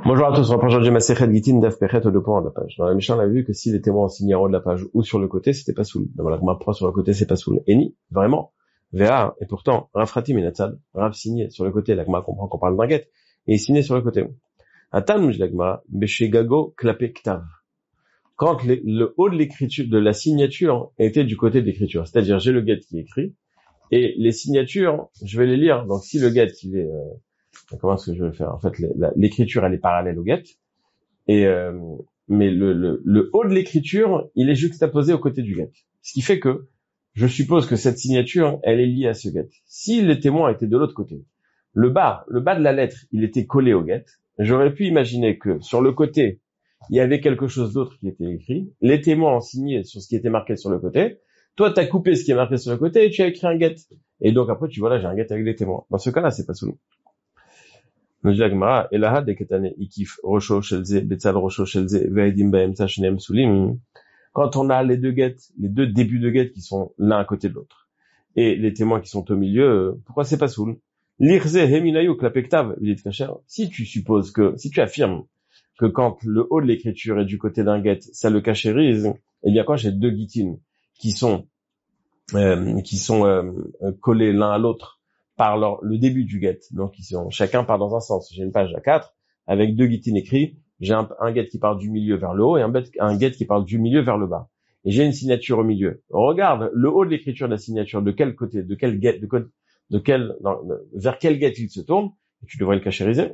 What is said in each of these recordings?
Bonjour à tous, on reprend aujourd'hui Masechet Gitin Daf Pechet au deux points de la page. Dans la Mishnah, on a vu que si les témoins ont signé en haut de la page ou sur le côté, c'était pas soul. Dans la Gemara prend sur le côté, c'est pas soul. Eni, vraiment. Véa, et pourtant, Rav Fratim et Natsad, Rav signé sur le côté, la Gemara comprend qu'on parle d'un guet, et il signé sur le côté. Atam, la Gemara, Beshegago Klape Ktav. Quand le haut de l'écriture, de la signature était du côté de l'écriture, c'est-à-dire j'ai le guet qui est écrit, et les signatures, je vais les lire, donc si le guet, il est, comment est-ce que je vais le faire? En fait, l'écriture, elle est parallèle au get. Et mais le haut de l'écriture, il est juxtaposé au côté du get. Ce qui fait que je suppose que cette signature, elle est liée à ce get. Si les témoins étaient de l'autre côté, le bas de la lettre, il était collé au get. J'aurais pu imaginer que sur le côté, il y avait quelque chose d'autre qui était écrit. Les témoins ont signé sur ce qui était marqué sur le côté. Toi, t'as coupé ce qui est marqué sur le côté et tu as écrit un get. Et donc après, tu vois là, j'ai un get avec les témoins. Dans ce cas-là, c'est pas sous nous. Nous dit la Gemara, Elaha de Ketane Ikif Rosho Shelze Betzal Rosho Shelze Ve'edim Ba'emtsa Shneem Sulim. Quand on a les deux débuts de guettes qui sont l'un à côté de l'autre, et les témoins qui sont au milieu, pourquoi c'est pas soul? Lirze Heminayu Klapektav, dit Kacher. Si tu affirmes que quand le haut de l'écriture est du côté d'un guet, ça le cachérise, eh bien quand j'ai deux guitines qui sont collés l'un à l'autre par le début du get. Donc, chacun part dans un sens. J'ai une page à 4 avec deux guitines écrits. J'ai un get qui part du milieu vers le haut et un get qui part du milieu vers le bas. Et j'ai une signature au milieu. Regarde le haut de l'écriture de la signature, de quel côté, vers quel get il se tourne. Et tu devrais le cachériser.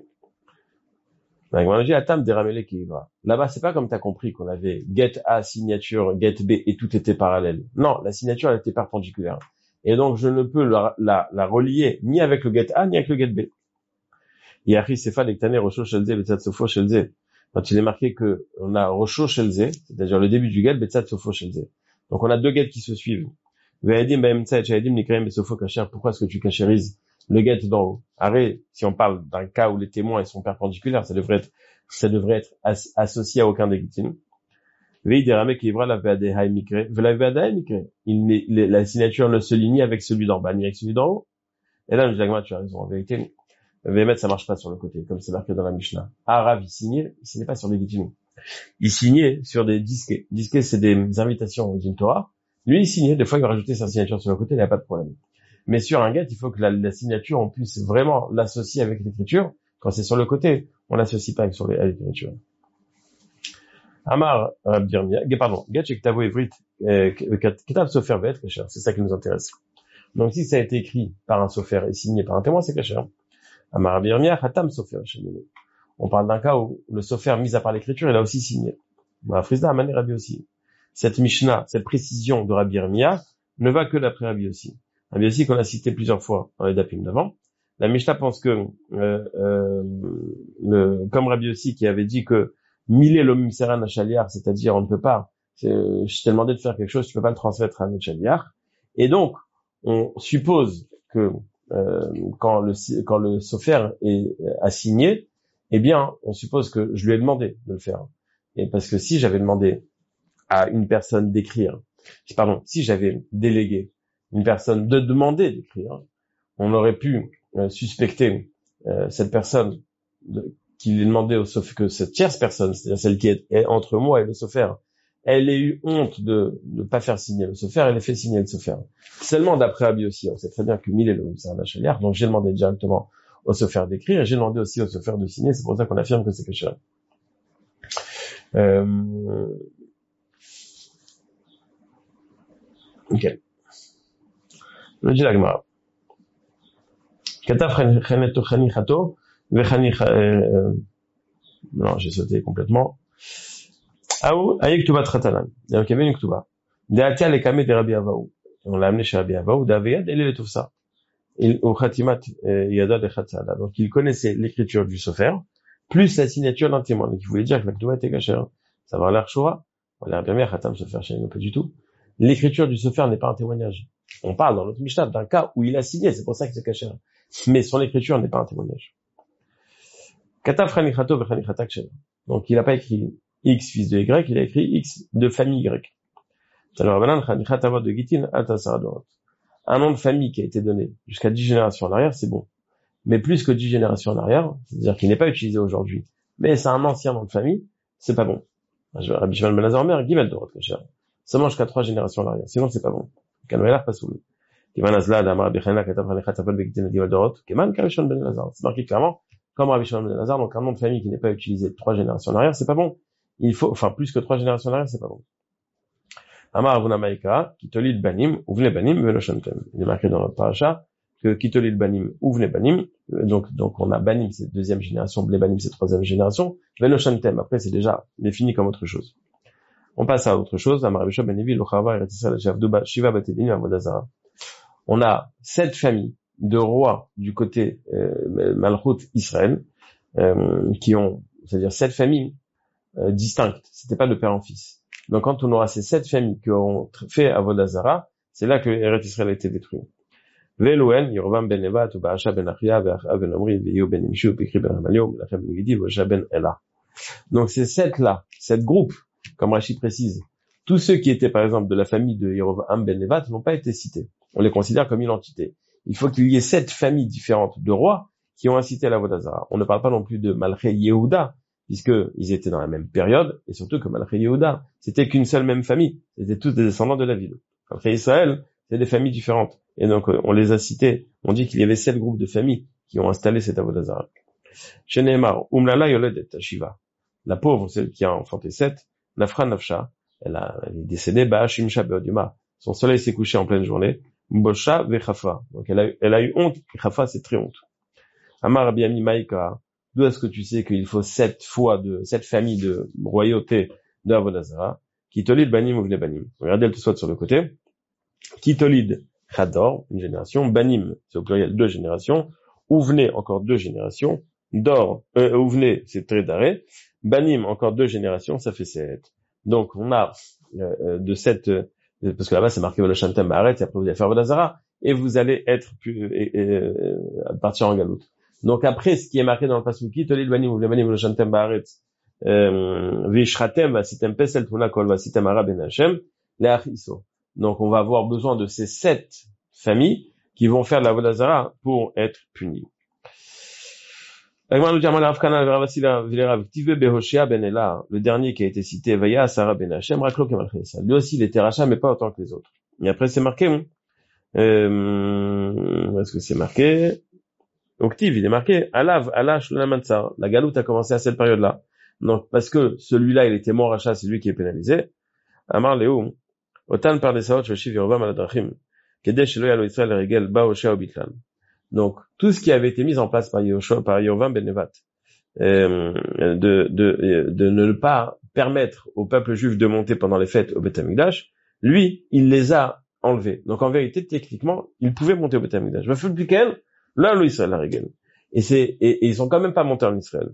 Là-bas, c'est pas comme t'as compris qu'on avait get A, signature, get B et tout était parallèle. Non, la signature, elle était perpendiculaire. Et donc, je ne peux la relier ni avec le get A, ni avec le get B. Yachi Sefa Lektane Rosho Shelze Betzat Sofo Shelze. Quand il est marqué que on a Rosho Shelze, c'est-à-dire le début du get, Betzat Sofo Shelze. Donc, on a deux gets qui se suivent. Ve'edim Ba'emtsa et Shaedim Nikraim Besofo Kacher. Pourquoi est-ce que tu cachérises le get d'en haut? Arrête, si on parle d'un cas où les témoins, ils sont perpendiculaires, ça devrait être associé à aucun des guitines. La signature ne se lie ni avec celui d'en bas, ni avec celui d'en haut. Et là, tu as raison, en vérité. Vémet, ça marche pas sur le côté, comme c'est marqué dans la Mishnah. Rav, il signait pas sur des guitines. Il signait sur des disquets. Disquets, c'est des invitations d'une Torah. Lui, il signait, des fois, il rajoutait sa signature sur le côté, il n'y a pas de problème. Mais sur un get, il faut que la signature, on puisse vraiment l'associer avec l'écriture. Quand c'est sur le côté, on l'associe pas avec l'écriture. Amar Rabdirmia, pardon, Gatchek Tavo Evrit, Kitab Sofer Vet, Kacher, c'est ça qui nous intéresse. Donc si ça a été écrit par un Sofer et signé par un témoin, c'est Kacher. Amar Rabdirmia, Hatam Sofer, on parle d'un cas où le Sofer, mis à part l'écriture, il a aussi signé. Ma Frisda Amane Rabbi aussi. Cette Mishnah, cette précision de Rabdirmia, ne va que d'après Rabbi aussi. Rabbi aussi qu'on a cité plusieurs fois dans les dapim d'avant. La Mishnah pense que, comme Rabbi aussi qui avait dit que Milé l'homme seran à chaliar, c'est-à-dire on ne peut pas, je t'ai demandé de faire quelque chose, tu peux pas le transmettre à un autre chaliar. Et donc, on suppose que quand le sofer a signé, eh bien, on suppose que je lui ai demandé de le faire. Et parce que si j'avais demandé à une personne d'écrire, si j'avais délégué une personne de demander d'écrire, on aurait pu suspecter cette personne qu'il ait demandé au sofer, que cette tierce personne, c'est-à-dire celle qui est entre moi et le sofer, elle ait eu honte de ne pas faire signer le sofer, elle ait fait signer le sofer. Seulement d'après Abi aussi, on sait très bien que Mille est le ministère d'Achaliar, donc j'ai demandé directement au sofer d'écrire, et j'ai demandé aussi au sofer de signer, c'est pour ça qu'on affirme que c'est caché. Ok. Le dit la Gemara. Kataf Chaneto Chanichato, non, j'ai sauté complètement. Aou, Ayek Tuba Tratalan. Donc, il y avait une Ktuba. Deatia le Kame de Rabbi Avaou. On l'a amené chez Rabbi Avaou. Daveyad, elle est tout ça. Au Khatimat, Yada de Khatsala. Donc, il connaissait l'écriture du Sofer, plus la signature d'un témoin. Donc, il voulait dire que la Ktuba était cachée. Ça va l'air choua. On a bien Khatam Sofer chez nous, pas du tout. L'écriture du Sofer n'est pas un témoignage. On parle dans notre Mishnah d'un cas où il a signé, c'est pour ça que c'est caché. Mais son écriture n'est pas un témoignage. Kataf Chanichato vechanichatak shel. Donc, il n'a pas écrit X fils de Y, il a écrit X de famille Y. Alors, de Gitin, un nom de famille qui a été donné jusqu'à 10 générations en arrière, c'est bon. Mais plus que 10 générations en arrière, c'est-à-dire qu'il n'est pas utilisé aujourd'hui mais c'est un ancien nom de famille, c'est pas bon. Rabbi Shimon ben Azar, Gimel Dorot Kasher. Seulement jusqu'à 3 générations en arrière. Sinon, c'est pas bon. Kanvelar pas soul. Kiman Azla, Damar Bichana, Katab Hanechat, Apol Begitin, Gimel Dorot, Kiman Rabbi Shimon ben Azar. C'est marqué clairement, comme Rabbi Shimon ben Azar, donc un nom de famille qui n'est pas utilisé 3 générations en arrière, c'est pas bon. Il faut, enfin, plus que 3 générations en arrière, c'est pas bon. Amar Avuna Maïka, Kitolid Banim, Ouvne Banim, Velo Shantem. Il est marqué dans notre paracha que Kitolid Banim, Ouvne Banim, donc on a Banim, c'est deuxième génération, Blé Banim, c'est troisième génération, Velo Shantem. Après, c'est déjà défini comme autre chose. On passe à autre chose. Amar Rabbi Ben Levi, Lochava, Eretissal, Shavduba, Shiva, Batedin, Avodazara. On a 7 familles de rois du côté Malchut Israël, qui ont, c'est-à-dire 7 familles distinctes. C'était pas de père en fils. Donc quand on aura ces 7 familles qui ont fait Avodazara, c'est là que Eretz Israël a été détruit. Ve'elohen, Yerovam ben Nevat, Ba'asha ben Achia, Ve'achav ben Omri, Ve'yo ben Imshu, Bekri ben Ramalio, Menachem ben Gidi, Ve'osha ben Ela. Donc ces 7-là, 7 groupes, comme Rashi précise, tous ceux qui étaient par exemple de la famille de Yerovam ben Nevat n'ont pas été cités. On les considère comme une entité. Il faut qu'il y ait 7 familles différentes de rois qui ont incité à l'Avodazara. On ne parle pas non plus de Malché Yehuda, puisque ils étaient dans la même période, et surtout que Malché Yehuda, c'était qu'une seule même famille. C'était tous des descendants de la ville. Malché Israël, c'est des familles différentes. Et donc, on les a cités. On dit qu'il y avait 7 groupes de familles qui ont installé cet Avodazara. Chez Nehemar, Umlala Yoledet Shiva. La pauvre, celle qui a enfanté 7, Nafra Nafsha, elle est décédée, Ba'ashimsha Be'odima. Son soleil s'est couché en pleine journée. Mbosha Vechafa. Donc, elle a eu honte. Chafa, c'est très honte. Amar Rabbi Ami Maïka. D'où est-ce que tu sais qu'il faut 7 familles de royauté de Avodazara? Kitolid Banim Uvne Banim. Regardez, elle te saute sur le côté. Kitolid Chador, une génération. Banim, c'est au pluriel 2 générations. Uvne, encore 2 générations. Uvne, c'est très d'arrêt. Banim, encore 2 générations, ça fait 7. Donc, on a de 7, parce que là-bas, c'est marqué le Shantem Ba'aret, et après vous allez faire Avodazara, et vous allez être partir en galoute. Donc après, ce qui est marqué dans le Pasuk, Tolid Banim ou Banim le Shantem Ba'aret, Vishratem Vasitem Pesel Tuna Kol Vasitem Ara Ben Hashem, Leachiso. Donc on va avoir besoin de ces 7 familles qui vont faire de la Avodazara pour être punis. Le dernier qui a été cité, Vaya Sarah Ben Hashem, Raklo Kemal Chesa. Lui aussi, il était rachat, mais pas autant que les autres. Et après, c'est marqué, est-ce que c'est marqué? Octiv, il est marqué, Alav, Allah, Shlulamantzar. La galoute a commencé à cette période-là. Donc, parce que celui-là, il était mort rachat, c'est lui qui est pénalisé. Amar Léo, Otan par des Saot, Shashiv Yerovam Aladrachim, Kedesh Shelo Yalo Israël Regel, Ba Osha Obitlan. Donc, tout ce qui avait été mis en place par Yerovam ben Nevat, de ne pas permettre au peuple juif de monter pendant les fêtes au Beth Amikdash, lui, il les a enlevés. Donc, en vérité, techniquement, il pouvait monter au Beth Amikdash. Va faire le week-end, là, l'Israël la règle. Et ils sont quand même pas montés en Israël.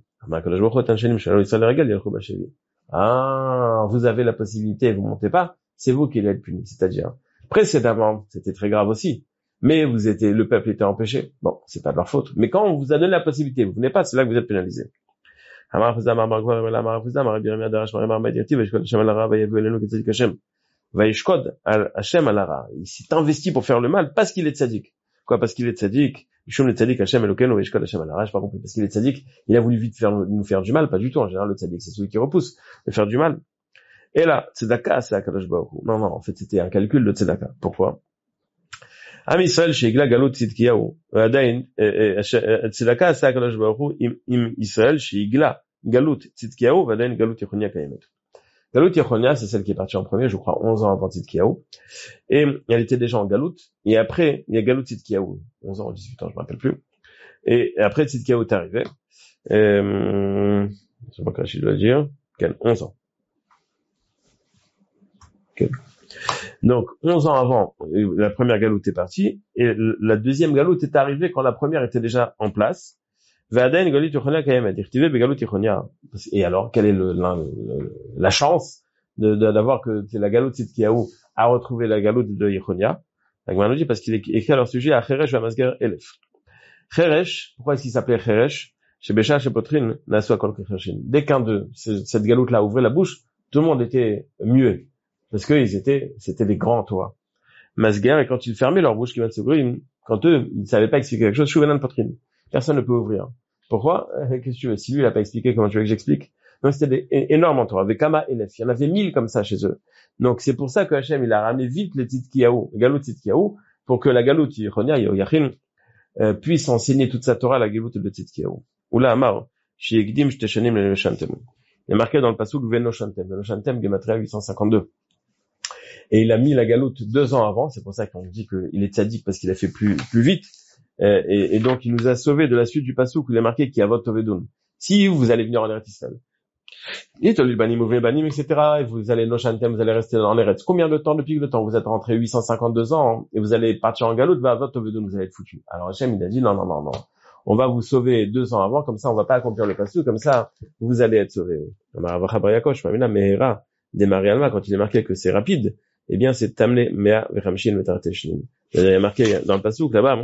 Ah, vous avez la possibilité, vous montez pas, c'est vous qui allez être puni. C'est-à-dire, précédemment, c'était très grave aussi. Mais le peuple était empêché. Bon, c'est pas de leur faute. Mais quand on vous a donné la possibilité, vous venez pas, c'est là que vous êtes pénalisé. Il s'est investi pour faire le mal parce qu'il est tzaddik. Quoi, parce qu'il est tzaddik? J'ai pas compris. Parce qu'il est tzaddik, il a voulu vite nous faire du mal, pas du tout. En général, le tzaddik, c'est celui qui repousse de faire du mal. Et là, tzedaka, c'est Akadosh Baruch Hu. Non, en fait, c'était un calcul de tzedaka. Pourquoi? Am Israël sheigla galut tzidkiyahu ועדיין צדקה עשה הקדוש ברוך הוא עם ישראל sheigla galut tzidkiyahu ועדיין galut Yechonia קיימת. Galut Yechonia, c'est celle qui est partie en premier, je crois 11 ans avant Tzidkiyahu, et elle était déjà en galut, et après il y a galut Tzidkiyahu, 11 ans ou 18 ans, je me rappelle plus, et après Tzidkiyahu est arrivé, je sais pas quoi je dois dire, 11 ans. Donc, 11 ans avant, la première galoute est partie, et la deuxième galoute est arrivée quand la première était déjà en place. Et alors, quelle est la chance d'avoir que la galoute Tzidkiyahu a retrouvé la galoute de Yechonia? Parce qu'il est écrit à leur sujet à Cheresh Vamasger Elef. Cheresh, pourquoi est-ce qu'il s'appelait Cheresh? Chez Bécha, chez Potrine, Nasua Kol Kechashin. Dès qu'un d'eux, cette galoute-là ouvrait la bouche, tout le monde était muet. Parce que c'était des grands toits. Masger, et quand ils fermaient leur bouche, quand eux, ils ne savaient pas expliquer quelque chose, Chouvenan Potrine. Personne ne peut ouvrir. Pourquoi? Qu'est-ce que tu veux? Si lui, il a pas expliqué, comment tu veux que j'explique? Donc, c'était énormes en Torah. Avec Kama Elef. Il y en avait 1000 comme ça chez eux. Donc, c'est pour ça que Hachem, il a ramené vite le Tzidkiyahu, le Galut Tzidkiyahu, pour que la Galut, Yachin, puisse enseigner toute sa Torah, la Galut de Tzidkiyahu. Oula Amar, Shiekdim, Shteshanim, le Shantem. Il est marqué dans le passage Veno Shantem. Veno Shantem, Gematria 852. Et il a mis la galoute 2 ans avant, c'est pour ça qu'on dit qu'il est tzaddik parce qu'il a fait plus vite, et donc il nous a sauvés de la suite du passouk où il est marqué qui a votre tovedoun. Si vous allez venir en Eretz Israël, et banim, etc., et vous allez Noshantem, vous allez rester en Eretz. Combien de temps depuis le temps vous êtes rentré 852 ans, et vous allez partir en galoute, bah, votre tovedoun, vous allez être foutu. Alors Hachem, il a dit non. On va vous sauver 2 ans avant, comme ça on va pas accomplir le passouk, comme ça vous allez être sauvés. Quand il est marqué que c'est rapide, eh bien, c'est Tamle Mea Vechamshin Vetarteshnin. Il y a marqué dans le passouk là-bas,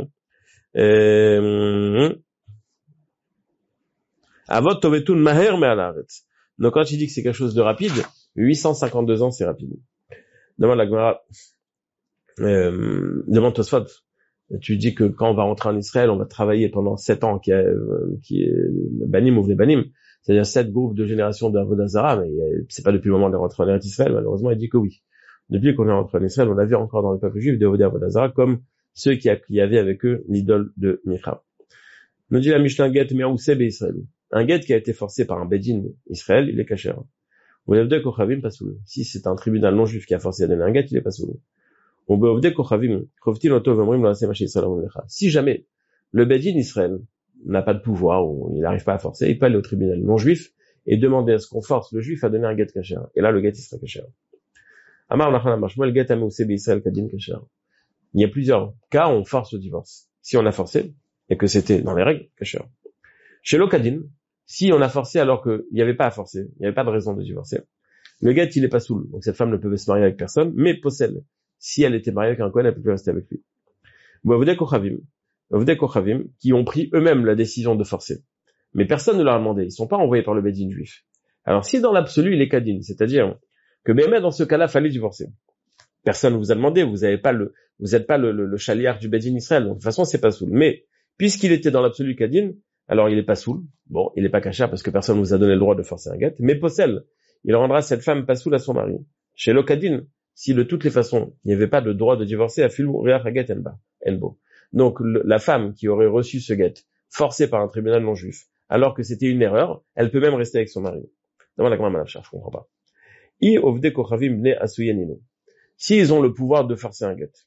Avot Tovetun Maher Me'alaretz. Donc, quand il dit que c'est quelque chose de rapide, 852 ans, c'est rapide. Demande la Gemara, demande Tosfot. Tu dis que quand on va rentrer en Israël, on va travailler pendant 7 ans, qui est Banim ou Banim. C'est-à-dire 7 groupes de générations d'Avodah Zarah, mais c'est pas depuis le moment de rentrer en Israël, malheureusement, il dit que oui. Depuis qu'on est rentré en Israël, on avait encore dans le peuple juif des Avodah Zarah comme ceux qui avaient avec eux l'idole de Micha. Nous dit la Mishnah Get Me'ouseb et Israël. Un get qui a été forcé par un Bedin Israël, il est kasher. Ou l'Avdek Kochavim pas soul. Si c'est un tribunal non juif qui a forcé à donner un get, il est pas soul. Ou l'Avdek Kochavim, Krovtin Oto Vemrim lo Aseh Maché Israël Mecha. Si jamais le Bedin Israël n'a pas de pouvoir ou il n'arrive pas à forcer, il peut aller au tribunal non juif et demander à ce qu'on force le juif à donner un get kasher. Et là, le get, il sera kasher. Amar Nachman Shmuel get Ameuseb Israël Kadin kasher. Il y a plusieurs cas où on force le divorce. Si on a forcé, et que c'était dans les règles, kasher. Chez l'Okadin, si on a forcé alors qu'il n'y avait pas à forcer, il n'y avait pas de raison de divorcer, le get, il est pas soul. Donc cette femme ne peut se marier avec personne, mais possède. Si elle était mariée avec un Kohen, elle peut plus rester avec lui. Avdei Kochavim, qui ont pris eux-mêmes la décision de forcer. Mais personne ne leur a demandé. Ils sont pas envoyés par le Bedin juif. Alors si dans l'absolu, il est Kadin, c'est-à-dire que même dans ce cas-là, fallait divorcer. Personne ne vous a demandé, vous n'êtes pas le chaliard du Bedin Israël. Donc de toute façon, c'est pas soul. Mais, puisqu'il était dans l'absolu Kadin, alors il est pas soul. Bon, il est pas kasher parce que personne ne vous a donné le droit de forcer un get, mais possède. Il rendra cette femme pas soul à son mari. Chez l'Okadin, si de toutes les façons, il n'y avait pas de droit de divorcer, à filu riach haget enbo. Donc, la femme qui aurait reçu ce get, forcée par un tribunal non juif, alors que c'était une erreur, elle peut même rester avec son mari. Demande la commande je comprends pas. S'ils ont le pouvoir de forcer un get,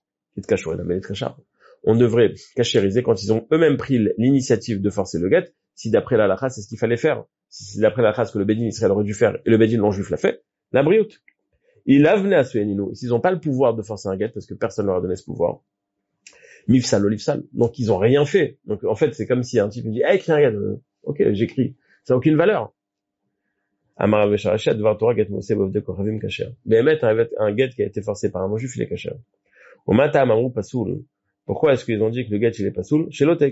on devrait cachériser quand ils ont eux-mêmes pris l'initiative de forcer le get, si d'après la halakha, c'est ce qu'il fallait faire. Si c'est d'après la halakha ce que le Bedin Israël aurait dû faire, et le Bedin non juif l'a fait, la brioute. Il a venu à Suyanino. S'ils n'ont pas le pouvoir de forcer un get, parce que personne ne leur a donné ce pouvoir, mifsal, olifsal. Donc, ils ont rien fait. Donc, en fait, c'est comme si un type me dit, écris un get. Ok, j'écris. Ça n'a aucune valeur. Amar Avesharachet, Dvar Torah, get Moshe, Bovde Kochavim, Kacher. Behemet, un get qui a été forcé par un non-juif, il est Kacher. Au Mata, Amamou, Pasoul. Pourquoi est-ce qu'ils ont dit que le get, il est Pasoul? Chez l'autre,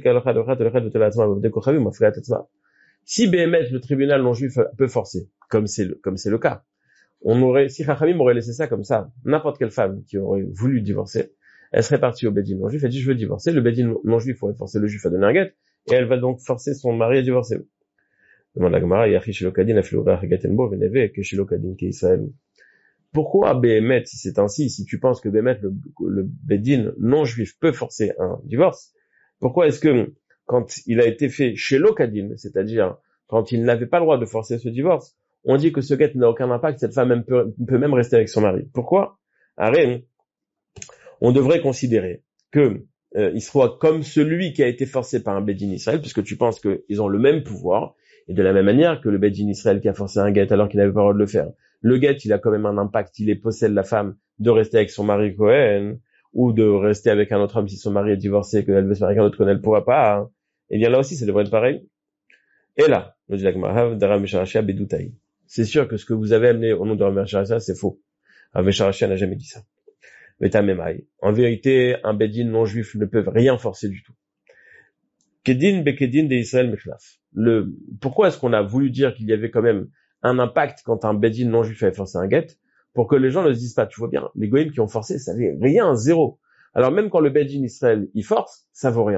si Behemet, le tribunal non-juif peut forcer, comme c'est le cas, si Chachamim aurait laissé ça comme ça, n'importe quelle femme qui aurait voulu divorcer, elle serait partie au Bedin non-juif, elle dit je veux divorcer, le Bedin non-juif aurait forcé le juif à donner un get, et elle va donc forcer son mari à divorcer. Demande la Gemara, Yachi Shilokadin a filora Gatenbo, Veneve, que Shilokadin qui Israël. Pourquoi Behemet, si c'est ainsi, si tu penses que Behemet, le Bedin non-juif peut forcer un divorce, pourquoi est-ce que, quand il a été fait chez l'Okadin, c'est-à-dire, quand il n'avait pas le droit de forcer ce divorce, on dit que ce get n'a aucun impact, cette femme peut même rester avec son mari. Pourquoi? Arrête, on devrait considérer que il soit comme celui qui a été forcé par un Bedin Israël, puisque tu penses qu'ils ont le même pouvoir, et de la même manière que le Bedin Israël qui a forcé un get alors qu'il n'avait pas le droit de le faire. Le get, il a quand même un impact, il possède la femme de rester avec son mari Cohen, ou de rester avec un autre homme si son mari est divorcé, qu'elle veut se marier avec un autre Cohen, elle ne pourra pas. Hein. Et bien là aussi, ça devrait être pareil. Et là, nous dit la Gemara, Dara Mesharashia Bedutaï. C'est sûr que ce que vous avez amené au nom de Rav Mesharashia, c'est faux. Rav Mesharashia n'a jamais dit ça. En vérité, un Bedin non-juif ne peut rien forcer du tout. Kedin bekedin de Israël mechlaf. Pourquoi est-ce qu'on a voulu dire qu'il y avait quand même un impact quand un Bedin non-juif avait forcé un get? Pour que les gens ne se disent pas, tu vois bien, les goïms qui ont forcé, ça n'avait rien, zéro. Alors même quand le Bedin Israël, il force, ça vaut rien.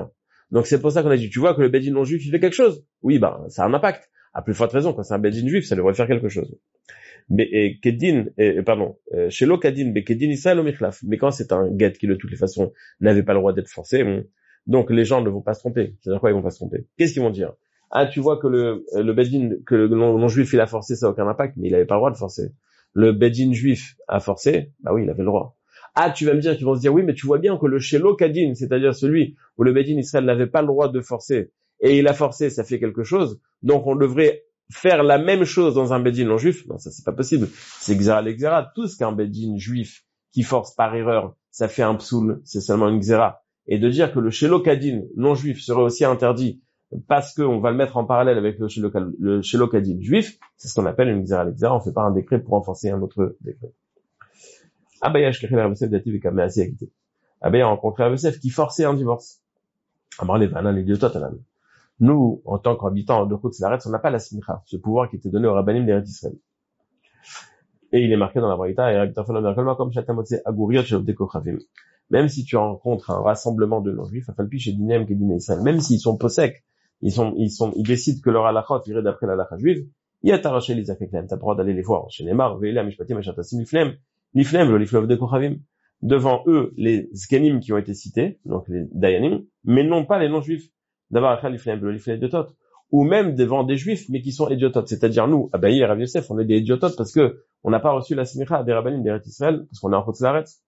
Donc c'est pour ça qu'on a dit, tu vois que le Bedin non juif, il fait quelque chose. Oui, ben, ça a un impact. À plus forte raison, quand c'est un Bedin juif, ça devrait faire quelque chose. Mais, Shelo Kedin, Kedin Israël au Michlaf. Mais quand c'est un guet qui, de toutes les façons, n'avait pas le droit d'être forcé, donc les gens ne vont pas se tromper. C'est-à-dire quoi, ils vont pas se tromper? Qu'est-ce qu'ils vont dire? Ah, tu vois que le Bedin, que le non-juif, il a forcé, ça n'a aucun impact, mais il avait pas le droit de forcer. Le Bedin juif a forcé, bah oui, il avait le droit. Ah, tu vas me dire qu'ils vont se dire, oui, mais tu vois bien que le Shelo Kadin, c'est-à-dire celui où le Bedin Israël n'avait pas le droit de forcer, et il a forcé, ça fait quelque chose, donc on devrait faire la même chose dans un Bedin non juif. Non, ça c'est pas possible. C'est Xéra l'Exéra. Tout ce qu'un Bedin juif qui force par erreur, ça fait un psoul, c'est seulement une Xéra. Et de dire que le Shelo Kadin non juif serait aussi interdit parce qu'on va le mettre en parallèle avec le Shelo Kadin juif, c'est ce qu'on appelle une Xéra l'Exéra. On fait pas un décret pour renforcer un autre décret. Abaya Shkechel Rav Yosef Dativ et Kameh Asi Akité. Abaya a rencontré Rav Yosef qui forçait un divorce. Amar les Vanan et Diototanan. Nous, en tant qu'habitants de Chutz Laaretz, on n'a pas la smicha, ce pouvoir qui était donné aux rabbanim d'Eretz Israël. Et il est marqué dans la Braïta, et comme Shatamotse Aguriot Shelobde Kochavim. Même si tu rencontres un rassemblement de non-juifs, Afalpi chez Dinem Kedine Israël, même s'ils sont possèques, ils décident que leur halachot irait d'après la halacha juive, il y a taraché les afeknem, t'as le droit d'aller les voir. Chez Neymar, Ve'ela, Mishpatim, Meshatasim, Lifnem, le Liflov de Kochavim. Devant eux, les Zkenim qui ont été cités, donc les Dayanim, mais non pas les non-juifs. D'abord, l'iflem de tot, ou même devant des juifs, mais qui sont idiototes. C'est-à-dire nous, Abaye et Rav Yosef, on est des idiototes parce que on n'a pas reçu la smicha des rabbanim d'Eretz Israël, parce qu'on est en Chutz Laaretz.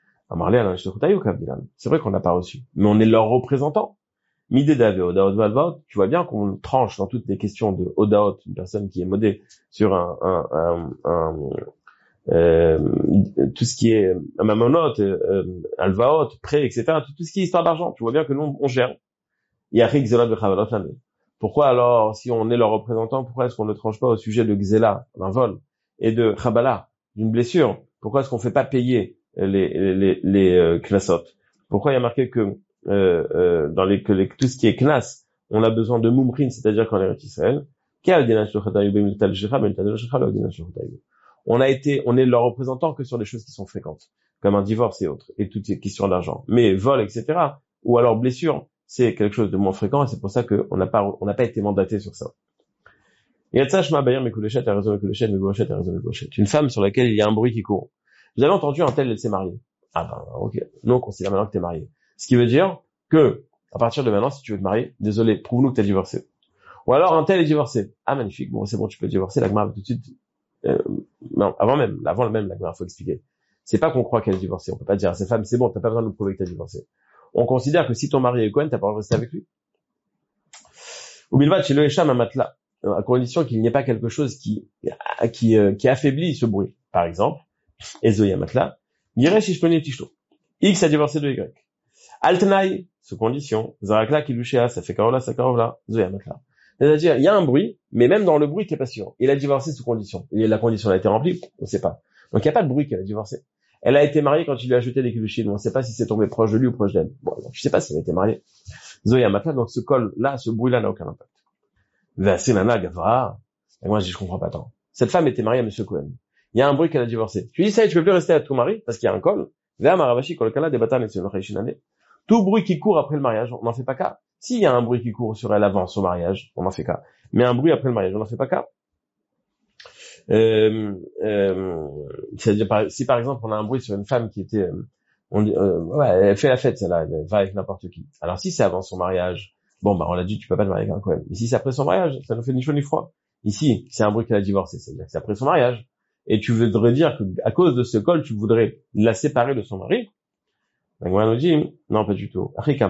C'est vrai qu'on n'a pas reçu, mais on est leur représentant. Midedave, Odaot, Valvaot, tu vois bien qu'on tranche dans toutes les questions de Odaot, une personne qui est modée sur tout ce qui est Mamonot, Alvaot, prêt, etc., tout ce qui est histoire d'argent. Tu vois bien que nous, on gère. Pourquoi alors, si on est leur représentant, pourquoi est-ce qu'on ne tranche pas au sujet de Xéla, d'un vol, et de Chabala, d'une blessure? Pourquoi est-ce qu'on ne fait pas payer les Knasot? Pourquoi il y a marqué que tout ce qui est Knas, on a besoin de Mumrin, c'est-à-dire quand on est Israël? On est leur représentant que sur des choses qui sont fréquentes, comme un divorce et autres, et toutes ces questions d'argent. Mais vol, etc., ou alors blessure, c'est quelque chose de moins fréquent, et c'est pour ça qu'on n'a pas été mandaté sur ça. Une femme sur laquelle il y a un bruit qui court. Vous avez entendu un tel, elle s'est mariée. Ah ben, ok. Nous, on considère maintenant que t'es marié. Ce qui veut dire que, à partir de maintenant, si tu veux te marier, désolé, prouve-nous que t'as divorcé. Ou alors, un tel est divorcé. Ah, magnifique. Bon, c'est bon, tu peux divorcer. La Gemara va tout de suite, non, avant même, la Gemara, faut expliquer. C'est pas qu'on croit qu'elle est divorcée. On peut pas dire à cette femme, c'est bon, t'as pas besoin de nous prouver que t'as divorcé. On considère que si ton mari est Cohen, t'as pas le droit de rester avec lui. Ou bilvat chez le Esham un matelas, à condition qu'il n'y ait pas quelque chose qui affaiblit ce bruit. Par exemple, Ezoya matelas, Giresh Ishponi Tishto. X a divorcé de Y. Altnaï, sous condition, Zarakla Kilushea, ça fait Karola, ça Karola, Zoya matelas. C'est-à-dire, il y a un bruit, mais même dans le bruit, t'es pas sûr. Il a divorcé sous condition. Et la condition a été remplie, on sait pas. Donc il n'y a pas de bruit qu'elle a divorcé. Elle a été mariée quand il lui a jeté des kilouchines. On ne sait pas si c'est tombé proche de lui ou proche d'elle. Bon, je sais pas si elle a été mariée. Zoya Matla, donc ce col-là, ce bruit-là n'a aucun impact. Vasinana Gavra. Et moi, je dis, je comprends pas tant. Cette femme était mariée à Monsieur Cohen. Il y a un bruit qu'elle a divorcé. Tu dis, ça y est, tu peux plus rester avec ton mari, parce qu'il y a un col. Vea Maravashi, Kolokala, des batanes, et tout bruit qui court après le mariage, on n'en fait pas cas. S'il y a un bruit qui court sur elle avant son mariage, on n'en fait cas. Mais un bruit après le mariage, on n'en fait pas cas. C'est-à-dire, si par exemple on a un bruit sur une femme qui était, elle fait la fête, celle-là, elle va avec n'importe qui. Alors si c'est avant son mariage, bon bah on l'a dit, tu peux pas te marier avec un Cohen. Mais si c'est après son mariage, ça ne fait ni chaud ni froid. Ici, c'est un bruit qu'elle a divorcé, c'est-à-dire que c'est après son mariage. Et tu voudrais dire que à cause de ce col, tu voudrais la séparer de son mari. Donc on nous dit, non pas du tout. Après,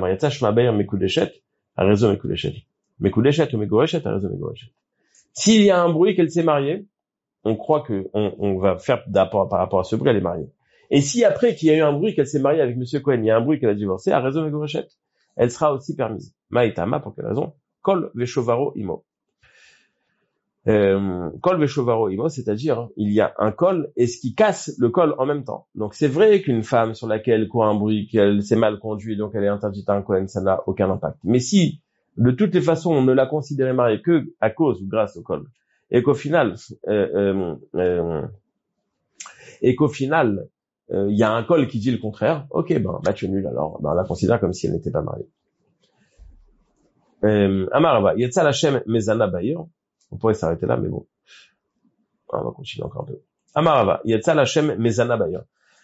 s'il y a un bruit qu'elle s'est mariée, on croit que on va faire par rapport à ce bruit, elle est mariée. Et si après qu'il y a eu un bruit qu'elle s'est mariée avec Monsieur Cohen, il y a un bruit qu'elle a divorcé, à raison Megorachet, elle sera aussi permise. Maïtama, pour quelle raison? Kol veshovaro imo. Kol veshovaro imo, c'est-à-dire, il y a un col et ce qui casse le col en même temps. Donc c'est vrai qu'une femme sur laquelle court un bruit, qu'elle s'est mal conduite, donc elle est interdite à un Cohen, ça n'a aucun impact. Mais si, de toutes les façons, on ne l'a considérée mariée que à cause ou grâce au col, et qu'au final, il y a un col qui dit le contraire, ok, ben, match nul, alors, ben, on la considère comme si elle n'était pas mariée. Amarava, Yetzal Hashem Mezana Bayir. On pourrait s'arrêter là, mais bon. On va continuer encore un peu. Amarava, Yetzal Hashem Mezana Bayir.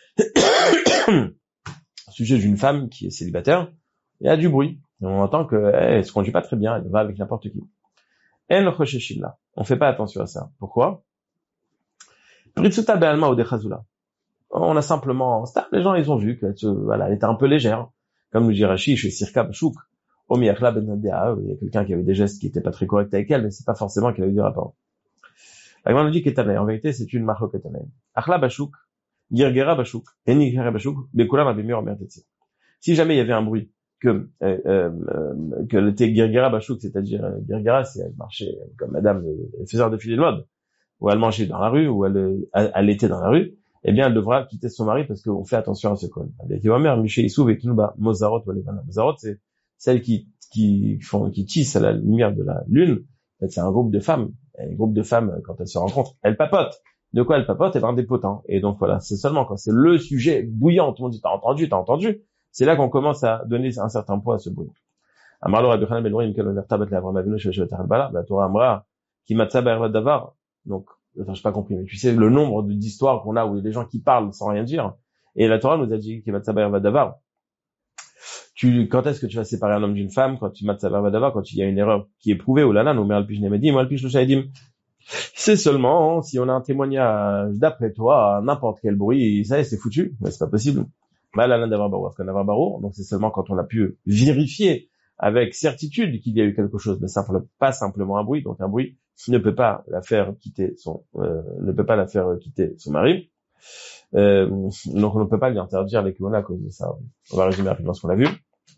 Sujet d'une femme qui est célibataire, il y a du bruit. Et on entend elle se conduit pas très bien, elle va avec n'importe qui. En Chosheshilla. On fait pas attention à ça. Pourquoi? Pritsuta Be'alma ou Dechazula. On a simplement, les gens, ils ont vu qu'elle elle était un peu légère. Comme nous dit Rashi, chez Sirka Bashouk, Omiachla Ben Nadea, il y a quelqu'un qui avait des gestes qui étaient pas très corrects avec elle, mais c'est pas forcément qu'elle a eu du rapport. La grande nous dit qu'Etanay, en vérité, c'est une marque Etanay. Achla Bashouk, Girgera Bashouk, Eni Girgera Bashouk, Bekulam Abimur Omertetsi. Si jamais il y avait un bruit, que était Girgera Bashouk, c'est-à-dire, Girgera, c'est elle marchait comme madame, faiseur de filet de mode, ou elle mangeait dans la rue, ou elle était dans la rue, eh bien, elle devra quitter son mari parce qu'on fait attention à ce qu'on. Avec Yomer, Miché Issouv et Tunuba, Mozarot, Walevana. Mozarot, c'est celles qui tissent à la lumière de la lune. En fait, c'est un groupe de femmes. Et un groupe de femmes, quand elles se rencontrent, elles papotent. De quoi elles papotent? Elles parlent des potins. Et donc voilà, c'est seulement quand c'est le sujet bouillant, tout le monde dit, t'as entendu? C'est là qu'on commence à donner un certain poids à ce bruit. Amarlo Rabbi Chanan ben Norim, Kelon Ertabat L'Avram Avinu, Shevet Bala, la Torah Amra, qui matza Ba'ervat Davar. Donc, enfin, j'ai pas compris, mais tu sais, le nombre d'histoires qu'on a où il y a des gens qui parlent sans rien dire. Et la Torah nous a dit qu'il matza Ba'ervat Davar. Quand est-ce que tu vas séparer un homme d'une femme? Quand tu matza Ba'ervat Davar, quand il y a une erreur qui est prouvée, ou lana, nous mer alpish nemedim, alpish l'oshaedim. C'est seulement, si on a un témoignage d'après toi, n'importe quel bruit, ça y est, c'est foutu. Mais c'est pas possible. Donc c'est seulement quand on a pu vérifier avec certitude qu'il y a eu quelque chose, mais pas simplement un bruit. Donc un bruit ne peut pas la faire quitter son mari. Donc on ne peut pas lui interdire les kimonas à cause de ça. On va résumer rapidement ce qu'on a vu.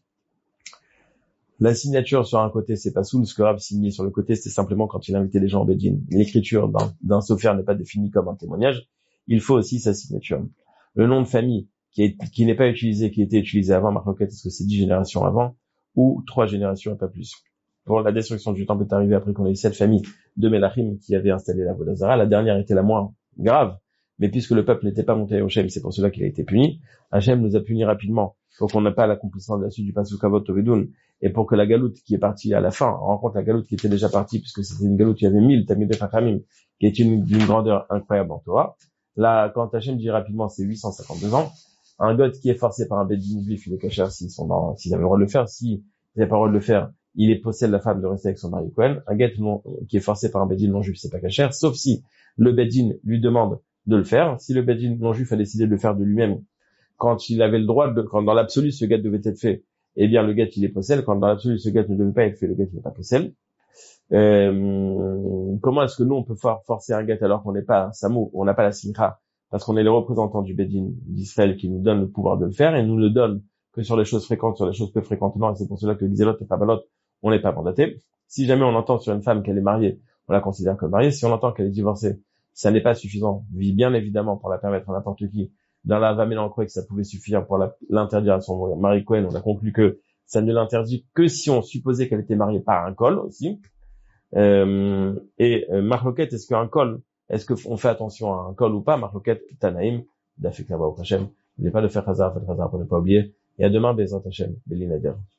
La signature sur un côté, c'est pas sous ce que Rav signait sur le côté, c'était simplement quand il invitait les gens en Bédine. L'écriture d'un sofer n'est pas définie comme un témoignage. Il faut aussi sa signature. Le nom de famille qui n'est pas utilisé, qui était utilisé avant, Marcoquette, est-ce que c'est 10 générations avant ou 3 générations et pas plus? Pour la destruction du temple est arrivée après qu'on a eu 7 familles de Melachim qui avaient installé la Vodazara. La dernière était la moins grave, mais puisque le peuple n'était pas monté à Hachem, c'est pour cela qu'il a été puni. Hachem nous a punis rapidement pour qu'on n'ait pas l'accomplissement de la suite du Pasuk Avot Tovedoun et pour que la galoute qui est partie à la fin rencontre la galoute qui était déjà partie puisque c'était une galoute, il y avait 1000 Tamidei Chachamim qui est d'une grandeur incroyable en Torah. Là, quand Hachem dit rapidement, c'est 852 ans. Un goth qui est forcé par un bédine juif, il est caché s'ils avaient le droit de le faire, s'ils n'avaient pas le droit de le faire, il possède la femme de rester avec son mari Cohen. Un guet qui est forcé par un bédine non juif, c'est pas caché, sauf si le bédine lui demande de le faire. Si le bédine non juif a décidé de le faire de lui-même, quand il avait le droit quand dans l'absolu ce guet devait être fait, eh bien le guet il est possède. Quand dans l'absolu ce guet ne devait pas être fait, le guet il n'est pas possède. Comment est-ce que nous on peut forcer un guet alors qu'on n'est pas un samou, on n'a pas la simcha? Parce qu'on est les représentants du Bédin d'Israël qui nous donne le pouvoir de le faire, et nous ne le donne que sur les choses fréquentes, sur les choses peu fréquentes, non, et c'est pour cela que Gzélot et Fabalot, on n'est pas mandaté. Si jamais on entend sur une femme qu'elle est mariée, on la considère comme mariée. Si on entend qu'elle est divorcée, ça n'est pas suffisant, bien évidemment, pour la permettre à n'importe qui. Dans la Vamela, on croyait que ça pouvait suffire pour l'interdire à son mari Cohen. On a conclu que ça ne l'interdit que si on supposait qu'elle était mariée par un col aussi. Marloquette, est-ce qu'on fait attention à un col ou pas? Marloquette, Tanaïm, d'Afik Lava au Hachem. N'oubliez pas de faire Khazar, faites Khazar pour ne pas oublier. Et à demain, Bezrat Hachem, Beli Nader.